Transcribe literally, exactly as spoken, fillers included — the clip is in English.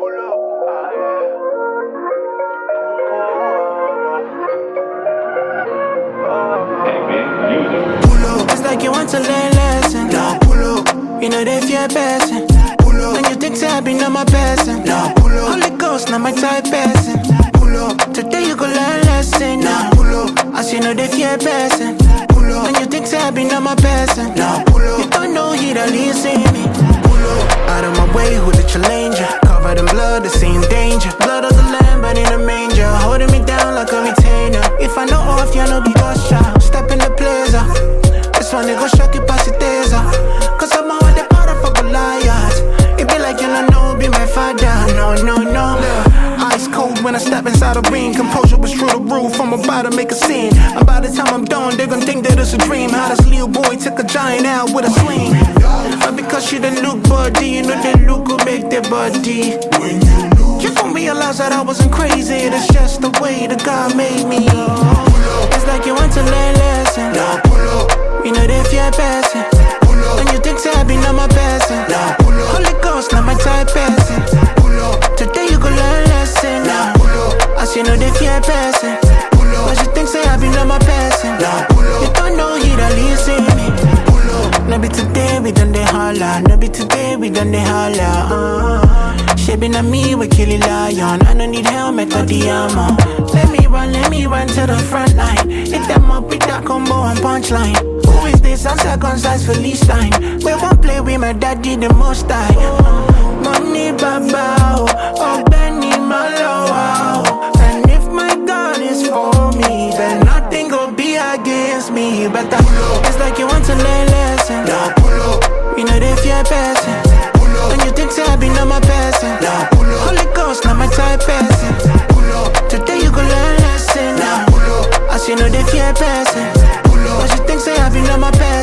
pull up. Ah, yeah. Pull up, it's like you want to learn lesson. Now pull up, you know they fear person. Pull up, when you think say I be not my person. Now pull up, Holy Ghost, not my type person. Pull up, today you go learn lesson. Now pull up, as you know they fear person. Pull up, when you think say I be not my person. Now pull up, you don't know he don't listen me. Pull up, out of my way, who the challenger? Covered in blood, the same danger. Blood of the lamb, but in a manger, holding me down like a retainer. If I know off, you know be go shot. Step in the blazer. This one they go shock you past the taser. Cause I'm out the powder for Goliath. It be like you don't know, be my father. No, no, no. Ice cold when I step inside the ring. Composure was through the roof. I'm about to make a scene. And by the time I'm done, they're gonna think that it's a dream. How this little boy took a giant out with a swing. But because she didn't look body, you know the look will make their body. You gon' realize that I wasn't crazy. That's just the way that God made me. It's like you want to learn lesson. Now pull up, you know they fear person. Pull up, when you think say I be not my person. Now pull up, Holy Ghost, not my type person. Pull up, today you go learn lesson. Now pull up, as you know they fear person. Pull up, when you think say I be not my person. Now pull up, you don't know he don't listen me. Pull up, no be today we done they holla. No be today we done they holla. Uh, Shaping on me, we kill a lion. I don't need helmet or the armor. Let me run, let me run to the front line. Hit them up with that combo and punchline. Who is this? I'm circumcised for least time. We won't play with my daddy the most time. Money baba, oh Benny Malo. And if my God is for me, then nothing gon' be against me. But I know it's like you want to learn lesson. Now pull up, you know they fear person. When you think say I be not my person. Now pull up, Holy Ghost, not my type person. Pull up, today you go learn lesson. Now pull up, as you know they fear person. Pull up, when you think say I be not my person.